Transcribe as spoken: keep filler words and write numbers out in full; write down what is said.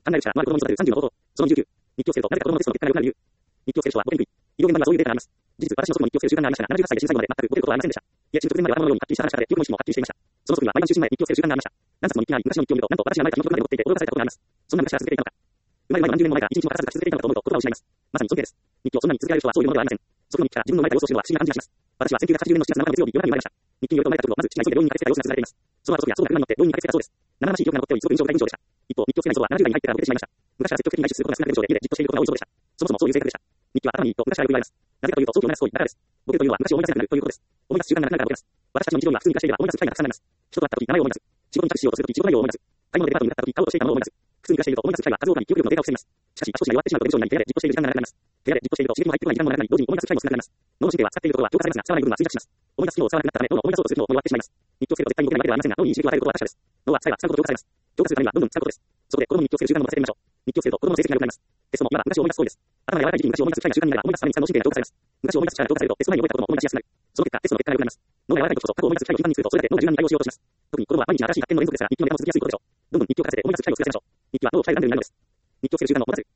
単なる者のある子供に育てるさんじゅうの方法。そのにじゅうきゅう。日記をつけると、なぜか子供のテストの結果が良くなる理由。日記をつける人はボケにくい。医療現場にはそういうデータがあります。事実、私の祖母も日記をつける習慣がありましたが、ななじゅうはっさいで震災後まで全くボケることはありませんでした。いえ、中卒前まではこのようにはっきりした話で、記憶の意識もはっきりしていました。その祖父には毎晩就寝前日記をつける習慣がありました。何冊も日記があり、昔の日記を見ると、なんと私は前から記憶まで持っていて驚かされたことがあります。そんな昔から続けていたのか。生まれる前の何十年も前から一日も欠かさず書き続けていたのかと思うと言葉を失います。まさに尊敬です。日記をそんなに続けられる人はそういうものではありません。祖父の日記から自分の生まれた様子を知るのは不思議な感じがします。私はせんきゅうひゃくはちじゅうねんのしちがつななか月曜日、夜中に生まれました。日記によると生まれた直後、まず父が急いで病院に駆けつけた様子が綴られています。その後祖父や祖母が車に乗って病院に駆けつけたそうです。生々しい記憶が残っており、すごく印象深い文章でした。一方、日記をつけない祖母はななじゅう代に入ってからボケてしまいました。昔から積極的に外出することが少なくて文章で家でじっとしていることが多いそうでした。そもそもそういう性格でした。日記は頭にいいと昔からよく言われます。なぜかというと、早期を思い出す行為だからです。ボケるというのは昔を思い出せなくなるということです。思い出す習慣がなくなるからボケます。私たちの日常には普通に暮らしていれば思い出す機会がたくさんあります。人と会った時、名前を思い出す。仕事に着手しようとする時、仕事内容を思い出す。買い物でデパートに向かった時、買おうとしていたものを思い出す。普通に暮らしていると思い出す機会は数多くあり、記憶力の低下を防ぎます。しかし、足腰が弱ってしまうと文章になり、部屋でじっとしている時間が長くなります。部屋でじっとしていると刺激も入ってこない時間も長くなり、同時に思い出す機会も少なくなります。脳の神経は使っているところは強化されますが、使わない部分は衰弱します。思い出す機能を使わなくなったため、脳の思い出そうとする機能も弱ってしまいます。日記をつけると絶対に動けないわけではありませんが、脳にいい刺激を与えることは確かです。脳は使えば使うほど強化されます。強化するためにはどんどん使うことです。そこで子供に日記をつける習慣もさせてみましょう。日記をつけると子供の成績が良くなります。テストも今は昔を思い出すそうです。頭が柔らかい時期に昔を思い出す機会が習慣になれば思い出すために使う脳神経が強化されます。昔を思い出す力が強化されるとテスト前に覚えたことも思い出しやすくなる。その結果、テストの結果が良くなります。脳が柔らかい時こそ過去を思い出す機会を頻繁に作ると、それだけ脳が柔軟に対応しようとします。特に子供は毎日の新しい発見の連続ですが、日記のネタも続きやすいことでしょう。どんどん日記を書かせて思い出す機会を増やせましょう。日記は脳を鍛えるランドになるのです。日記をつける習慣の持たせる。